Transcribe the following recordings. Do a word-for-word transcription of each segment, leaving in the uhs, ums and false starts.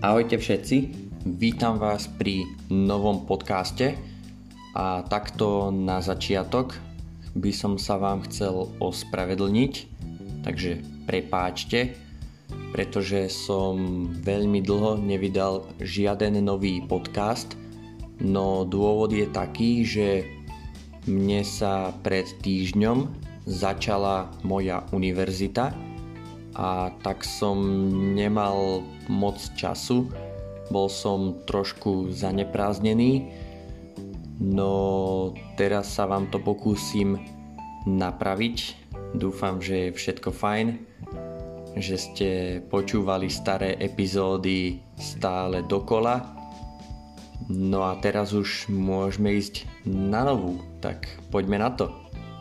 Ahojte všetci, vítam vás pri novom podcaste a takto na začiatok by som sa vám chcel ospravedlniť, takže prepáčte, pretože som veľmi dlho nevydal žiaden nový podcast, no dôvod je taký, že mne sa pred týždňom začala moja univerzita a tak som nemal moc času, bol som trošku zaneprázdnený, no teraz sa vám to pokúsim napraviť. Dúfam, že je všetko fajn, že ste počúvali staré epizódy stále dokola. No a teraz už môžeme ísť na novú, tak poďme na to.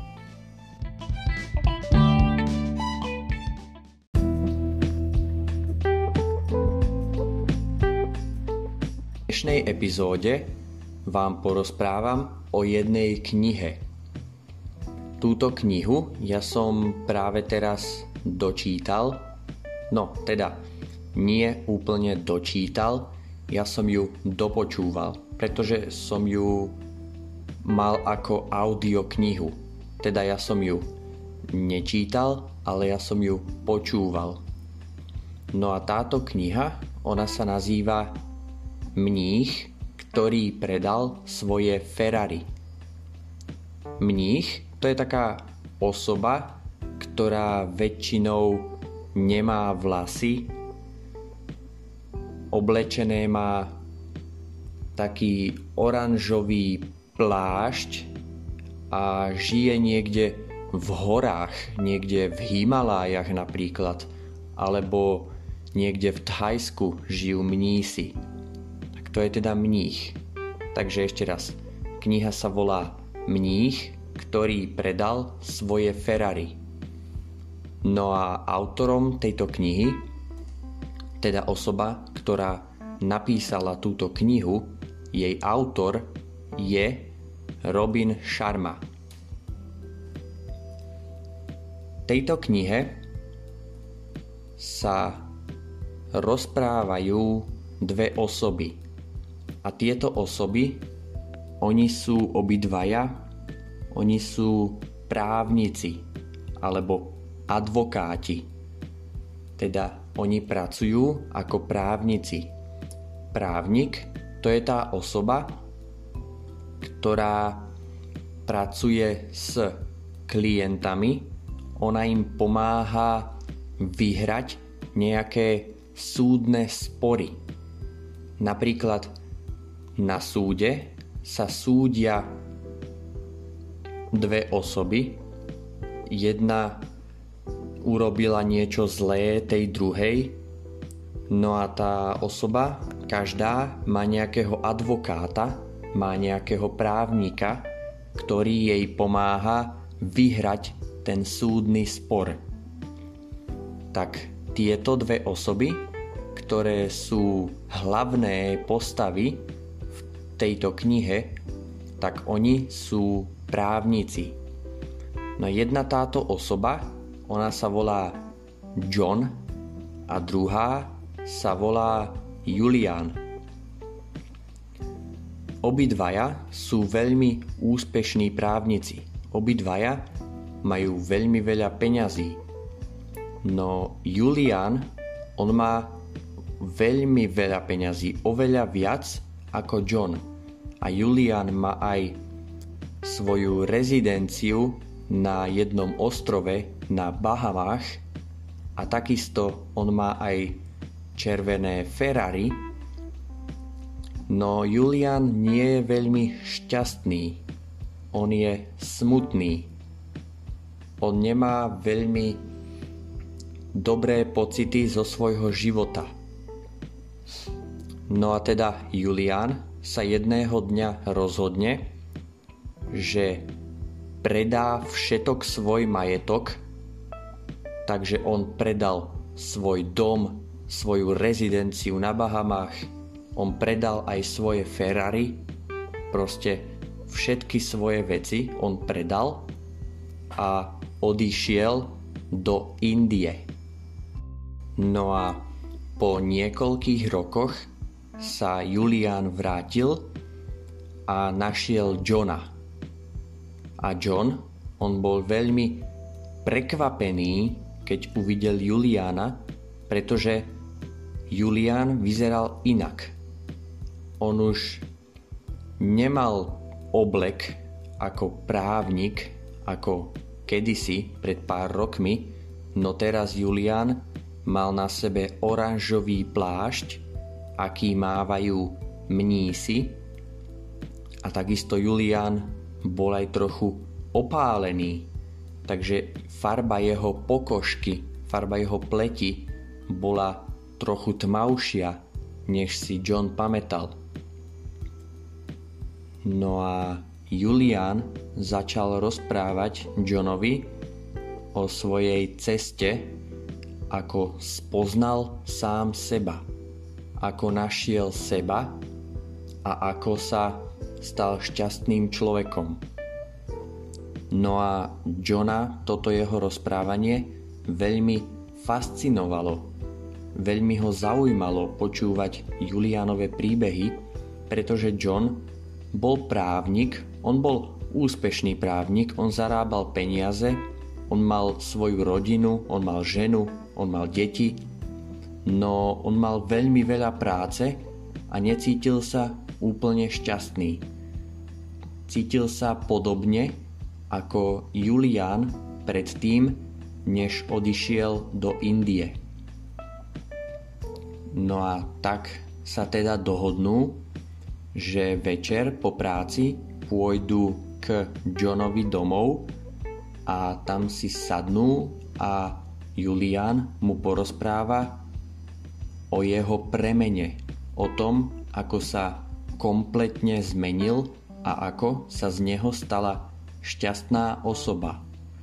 V dnešnej epizóde vám porozprávam o jednej knihe. Túto knihu ja som práve teraz dočítal, no teda nie úplne dočítal, ja som ju dopočúval, pretože som ju mal ako audioknihu. Teda ja som ju nečítal, ale ja som ju počúval. No a táto kniha, ona sa nazýva Mních, ktorý predal svoje Ferrari. Mních to je taká osoba, ktorá väčšinou nemá vlasy, oblečené má taký oranžový plášť a žije niekde v horách, niekde v Himalájach napríklad, alebo niekde v Thajsku žijú mnísi. To je teda mních. Takže ešte raz. Kniha sa volá Mních, ktorý predal svoje Ferrari. No a autorom tejto knihy, teda osoba, ktorá napísala túto knihu, jej autor je Robin Sharma. V tejto knihe sa rozprávajú dve osoby. A tieto osoby, oni sú obidvaja, oni sú právnici alebo advokáti. Teda oni pracujú ako právnici. Právnik to je tá osoba, ktorá pracuje s klientami, ona im pomáha vyhrať nejaké súdne spory. Napríklad na súde sa súdia dve osoby. Jedna urobila niečo zlé tej druhej, no a tá osoba, každá má nejakého advokáta, má nejakého právnika, ktorý jej pomáha vyhrať ten súdny spor. Tak tieto dve osoby, ktoré sú hlavné postavy tejto knihe, tak oni sú právnici. No jedna táto osoba, ona sa volá John a druhá sa volá Julian. Obidvaja sú veľmi úspešní právnici. Obidvaja majú veľmi veľa peňazí. No Julian, on má veľmi veľa peňazí, oveľa viac ako John. A Julian má aj svoju rezidenciu na jednom ostrove na Bahamách a takisto on má aj červené Ferrari. No Julian nie je veľmi šťastný. On je smutný. On nemá veľmi dobré pocity zo svojho života. No a teda Julian sa jedného dňa rozhodne, že predá všetok svoj majetok, takže on predal svoj dom, svoju rezidenciu na Bahamách, on predal aj svoje Ferrari, proste všetky svoje veci on predal a odišiel do Indie. No a po niekoľkých rokoch sa Julián vrátil a našiel Johna. A John, on bol veľmi prekvapený, keď uvidel Juliána, pretože Julián vyzeral inak. On už nemal oblek ako právnik, ako kedysi pred pár rokmi, no teraz Julián mal na sebe oranžový plášť, aký mávajú mnísi, a takisto Julián bol aj trochu opálený, takže farba jeho pokožky, farba jeho pleti bola trochu tmavšia, než si John pamätal. No a Julián začal rozprávať Johnovi o svojej ceste, ako spoznal sám seba, ako našiel seba a ako sa stal šťastným človekom. No a Johna toto jeho rozprávanie veľmi fascinovalo. Veľmi ho zaujímalo počúvať Juliánove príbehy, pretože John bol právnik, on bol úspešný právnik, on zarábal peniaze, on mal svoju rodinu, on mal ženu, on mal deti, no on mal veľmi veľa práce a necítil sa úplne šťastný. Cítil sa podobne ako Julián predtým, než odišiel do Indie. No a tak sa teda dohodnú, že večer po práci pôjdu k Johnovi domov a tam si sadnú a Julián mu porozpráva o jeho premene, o tom, ako sa kompletne zmenil a ako sa z neho stala šťastná osoba.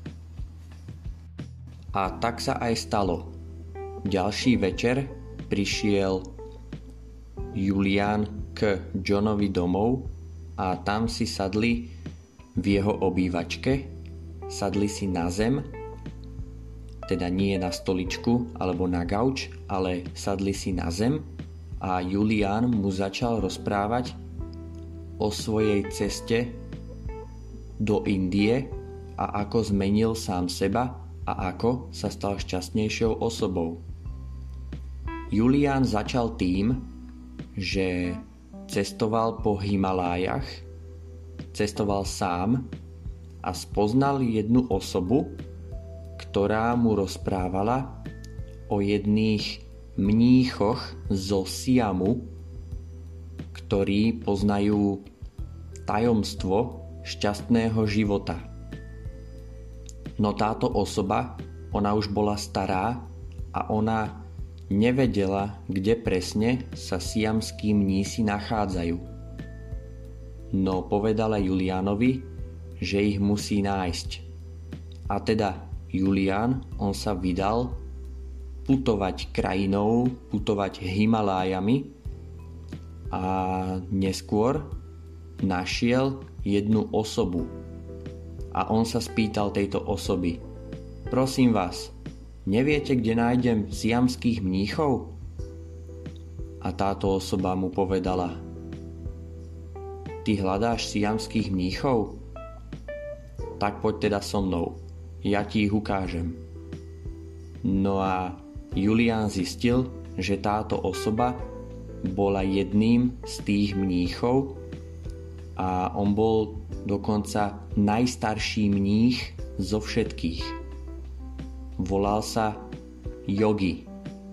A tak sa aj stalo. Ďalší večer prišiel Julián k Johnovi domov a tam si sadli v jeho obývačke, sadli si na zem, teda nie na stoličku alebo na gauč, ale sadli si na zem a Julián mu začal rozprávať o svojej ceste do Indie a ako zmenil sám seba a ako sa stal šťastnejšou osobou. Julián začal tým, že cestoval po Himalájach, cestoval sám a spoznal jednu osobu, ktorá mu rozprávala o jedných mníchoch zo Siamu, ktorí poznajú tajomstvo šťastného života. No táto osoba, ona už bola stará a ona nevedela, kde presne sa siamskí mnísi nachádzajú. No povedala Juliánovi, že ich musí nájsť. A teda Julián, on sa vydal putovať krajinou, putovať Himalájami a neskôr našiel jednu osobu. A on sa spýtal tejto osoby: prosím vás, neviete, kde nájdem siamských mníchov? A táto osoba mu povedala: ty hľadáš siamských mníchov? Tak poď teda so mnou, ja ti ich ukážem. No a Julián zistil, že táto osoba bola jedným z tých mníchov a on bol dokonca najstarší mních zo všetkých. Volal sa Yogi.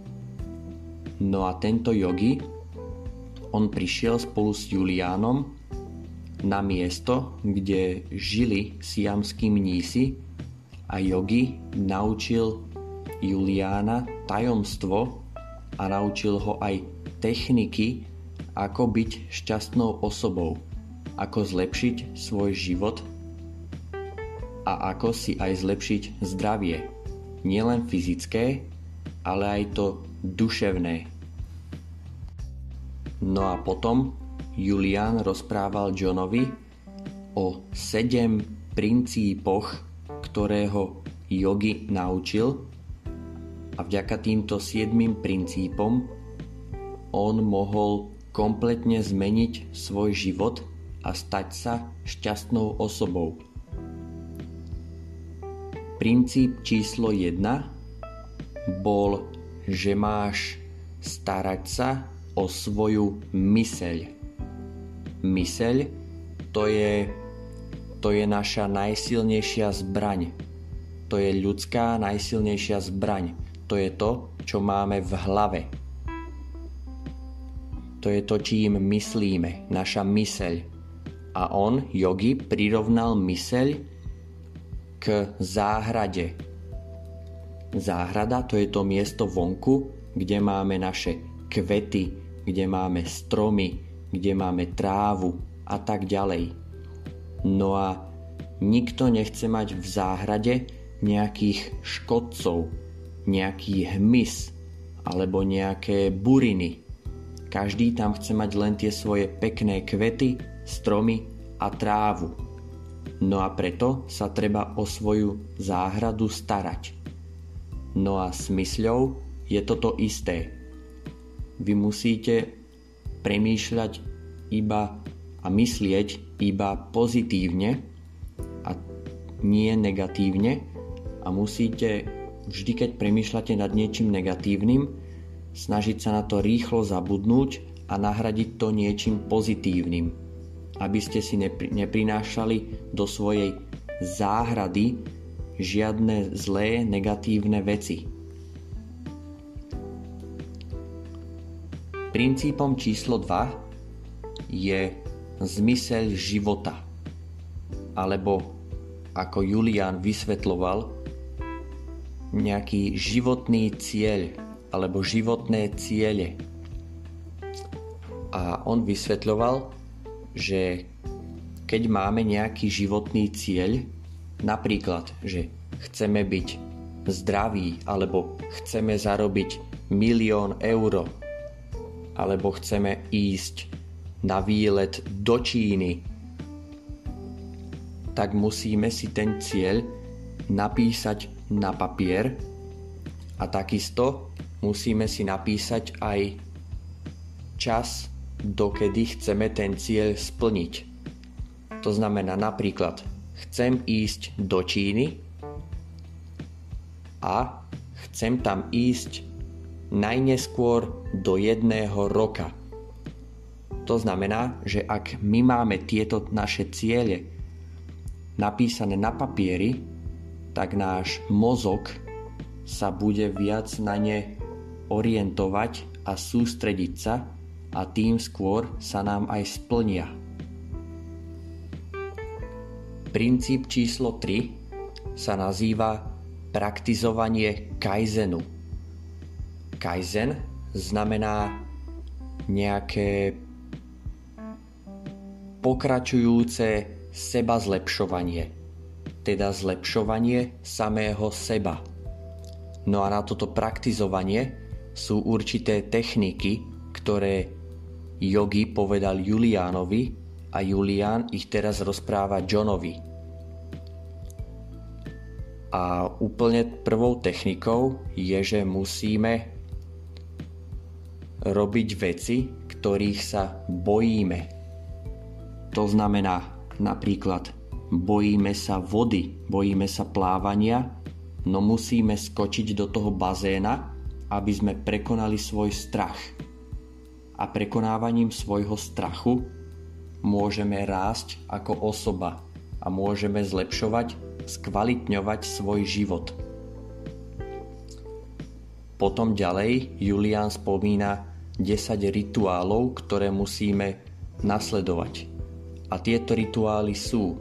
No a tento Yogi, on prišiel spolu s Juliánom na miesto, kde žili siamskí mnísi a Yogi naučil Juliána tajomstvo a naučil ho aj techniky, ako byť šťastnou osobou, ako zlepšiť svoj život a ako si aj zlepšiť zdravie. Nielen fyzické, ale aj to duševné. No a potom Julián rozprával Johnovi o sedem princípoch, ktoré ho Yogi naučil, a vďaka týmto siedmym princípom on mohol kompletne zmeniť svoj život a stať sa šťastnou osobou. Princíp číslo jedna bol, že máš starať sa o svoju myseľ. Myseľ to je, to je naša najsilnejšia zbraň. To je ľudská najsilnejšia zbraň. To je to, čo máme v hlave. To je to, čím myslíme, naša myseľ. A on, Yogi, prirovnal myseľ k záhrade. Záhrada to je to miesto vonku, kde máme naše kvety, kde máme stromy, kde máme trávu a tak ďalej. No a nikto nechce mať v záhrade nejakých škodcov, nejaký hmyz alebo nejaké buriny. Každý tam chce mať len tie svoje pekné kvety, stromy a trávu. No a preto sa treba o svoju záhradu starať. No a s mysľou je toto isté. Vy musíte premýšľať iba a myslieť iba pozitívne a nie negatívne a musíte vždy, keď premýšľate nad niečím negatívnym, snažiť sa na to rýchlo zabudnúť a nahradiť to niečím pozitívnym, aby ste si nepri- neprinášali do svojej záhrady žiadne zlé, negatívne veci. Princípom číslo dva je zmysel života. Alebo, ako Julián vysvetľoval, nejaký životný cieľ alebo životné ciele. A on vysvetľoval, že keď máme nejaký životný cieľ, napríklad, že chceme byť zdraví, alebo chceme zarobiť milión eur, alebo chceme ísť na výlet do Číny, tak musíme si ten cieľ napísať na papier a takisto musíme si napísať aj čas, dokedy chceme ten cieľ splniť. To znamená napríklad, chcem ísť do Číny a chcem tam ísť najneskôr do jedného roka. To znamená, že ak my máme tieto naše ciele napísané na papieri, tak náš mozog sa bude viac na ne orientovať a sústrediť sa a tým skôr sa nám aj splnia. Princíp číslo tri sa nazýva praktizovanie kaizenu. Kaizen znamená nejaké pokračujúce seba zlepšovanie, teda zlepšovanie samého seba. No a na toto praktizovanie sú určité techniky, ktoré Yogi povedal Juliánovi a Julián ich teraz rozpráva Johnovi. A úplne prvou technikou je, že musíme robiť veci, ktorých sa bojíme. To znamená napríklad bojíme sa vody, bojíme sa plávania, no musíme skočiť do toho bazéna, aby sme prekonali svoj strach. A prekonávaním svojho strachu môžeme rásť ako osoba a môžeme zlepšovať, skvalitňovať svoj život. Potom ďalej Julián spomína desať rituálov, ktoré musíme nasledovať. A tieto rituály sú,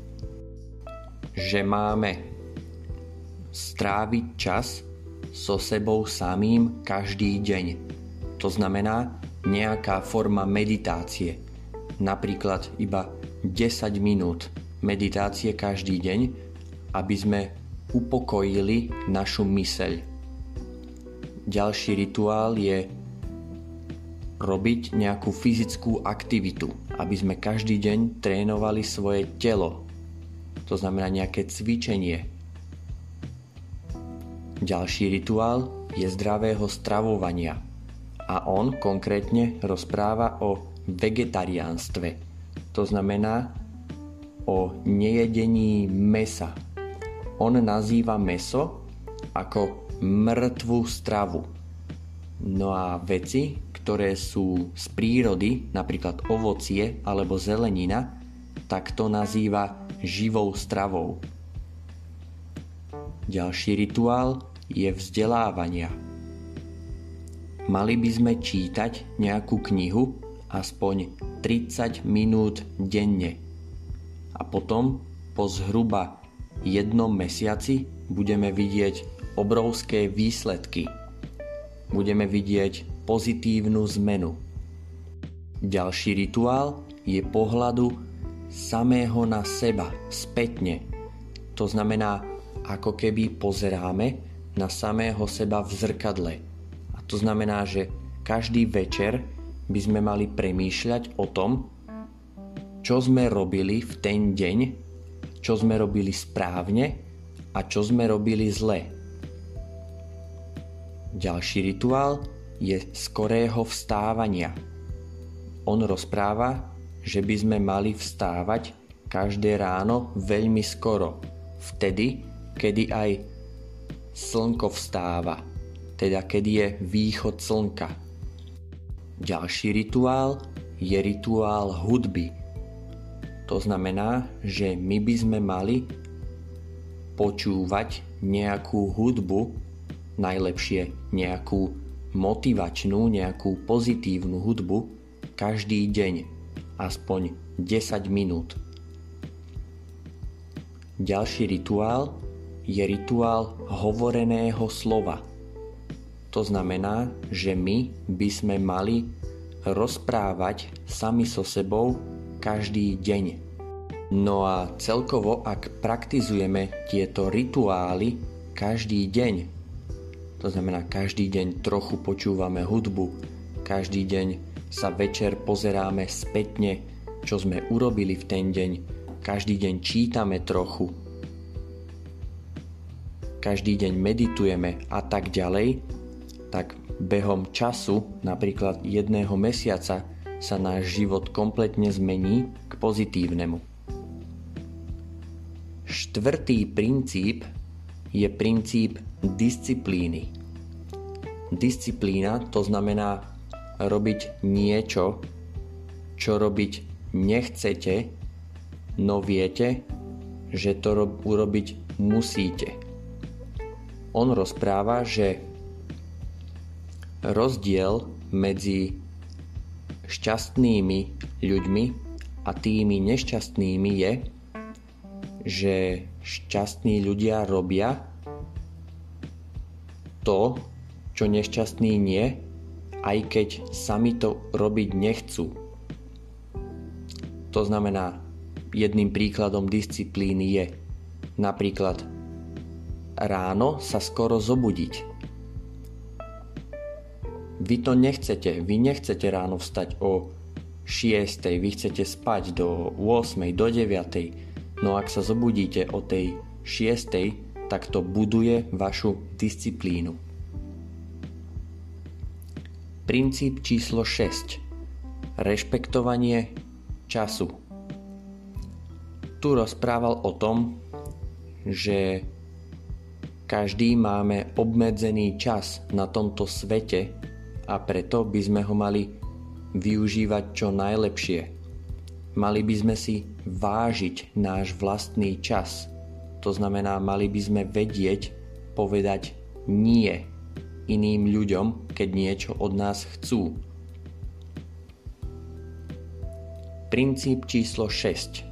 že máme stráviť čas so sebou samým každý deň. To znamená nejaká forma meditácie. Napríklad iba desať minút meditácie každý deň, aby sme upokojili našu myseľ. Ďalší rituál je robiť nejakú fyzickú aktivitu, aby sme každý deň trénovali svoje telo. To znamená nejaké cvičenie. Ďalší rituál je zdravého stravovania. A on konkrétne rozpráva o vegetariánstve. To znamená o nejedení mäsa. On nazýva mäso ako mŕtvú stravu. No a veci, ktoré sú z prírody, napríklad ovocie alebo zelenina, tak to nazýva živou stravou. Ďalší rituál je vzdelávania. Mali by sme čítať nejakú knihu aspoň tridsať minút denne. A potom po zhruba jednom mesiaci budeme vidieť obrovské výsledky. Budeme vidieť pozitívnu zmenu. Ďalší rituál je pohľadu samého na seba spätne. To znamená, ako keby pozeráme na samého seba v zrkadle. A to znamená, že každý večer by sme mali premýšľať o tom, čo sme robili v ten deň, čo sme robili správne a čo sme robili zle. Ďalší rituál je skorého vstávania. On rozpráva, že by sme mali vstávať každé ráno veľmi skoro, vtedy, kedy aj slnko vstáva, teda kedy je východ slnka. Ďalší rituál je rituál hudby. To znamená, že my by sme mali počúvať nejakú hudbu, najlepšie nejakú motivačnú, nejakú pozitívnu hudbu každý deň, aspoň desať minút. Ďalší rituál je rituál hovoreného slova. To znamená, že my by sme mali rozprávať sami so sebou každý deň. No a celkovo, ak praktizujeme tieto rituály každý deň, to znamená každý deň trochu počúvame hudbu, každý deň sa večer pozeráme spätne, čo sme urobili v ten deň, každý deň čítame trochu, každý deň meditujeme a tak ďalej, tak behom času, napríklad jedného mesiaca, sa náš život kompletne zmení k pozitívnemu. Štvrtý princíp je princíp disciplíny. Disciplína to znamená robiť niečo, čo robiť nechcete, no viete, že to ro- urobiť musíte. On rozpráva, že rozdiel medzi šťastnými ľuďmi a tými nešťastnými je, že šťastní ľudia robia to, čo nešťastní nie, aj keď sami to robiť nechcú. To znamená, jedným príkladom disciplíny je napríklad ráno sa skoro zobudiť. Vy to nechcete, vy nechcete ráno vstať o šiestej, vy chcete spať do ôsmej, do deviatej, no ak sa zobudíte o tej šiestej, tak to buduje vašu disciplínu. Princíp číslo šesť. Rešpektovanie času. Tu rozprával o tom, že každý máme obmedzený čas na tomto svete a preto by sme ho mali využívať čo najlepšie. Mali by sme si vážiť náš vlastný čas. To znamená, mali by sme vedieť povedať nie iným ľuďom, keď niečo od nás chcú. Princíp číslo šesť.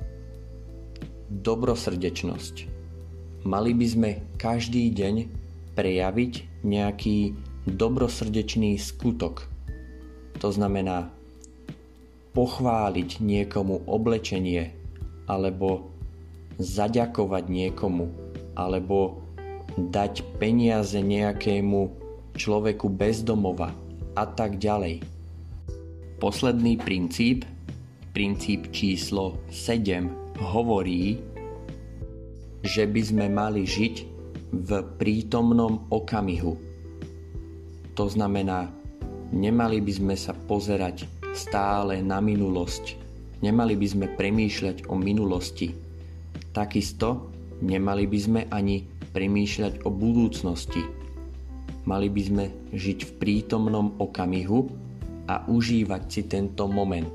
Dobrosrdečnosť. Mali by sme každý deň prejaviť nejaký dobrosrdečný skutok. To znamená pochváliť niekomu oblečenie, alebo zaďakovať niekomu, alebo dať peniaze nejakému človeku bez domova a tak ďalej. Posledný princíp, princíp číslo sedem, hovorí, že by sme mali žiť v prítomnom okamihu. To znamená, nemali by sme sa pozerať stále na minulosť. Nemali by sme premýšľať o minulosti. Takisto nemali by sme ani premýšľať o budúcnosti. Mali by sme žiť v prítomnom okamihu a užívať si tento moment.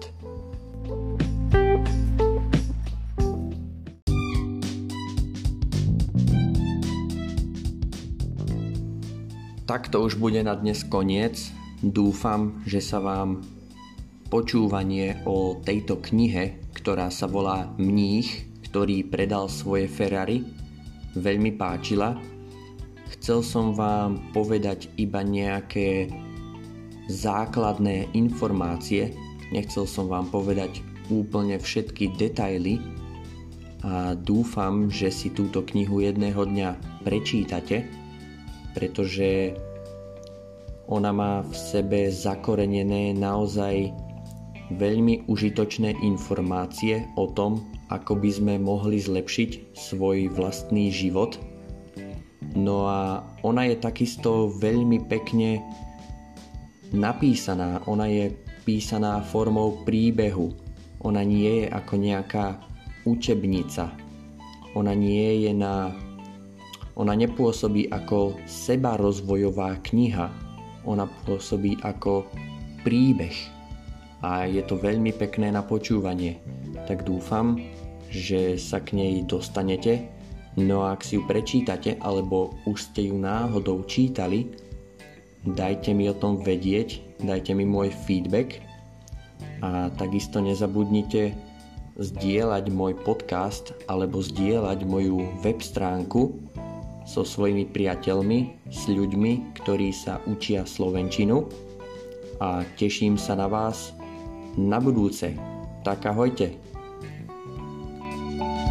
Takto už bude na dnes koniec. Dúfam, že sa vám počúvanie o tejto knihe, ktorá sa volá Mních, ktorý predal svoje Ferrari, veľmi páčila. Chcel som vám povedať iba nejaké základné informácie. Nechcel som vám povedať úplne všetky detaily a dúfam, že si túto knihu jedného dňa prečítate, pretože ona má v sebe zakorenené naozaj veľmi užitočné informácie o tom, ako by sme mohli zlepšiť svoj vlastný život. No a ona je takisto veľmi pekne napísaná. Ona je písaná formou príbehu. Ona nie je ako nejaká učebnica. Ona nie je na Ona nepôsobí ako sebarozvojová kniha, ona pôsobí ako príbeh a je to veľmi pekné na počúvanie. Tak dúfam, že sa k nej dostanete, no ak si ju prečítate alebo už ste ju náhodou čítali, dajte mi o tom vedieť, dajte mi môj feedback a takisto nezabudnite zdieľať môj podcast alebo zdieľať moju web stránku so svojimi priateľmi, s ľuďmi, ktorí sa učia slovenčinu a teším sa na vás na budúce. Tak ahojte.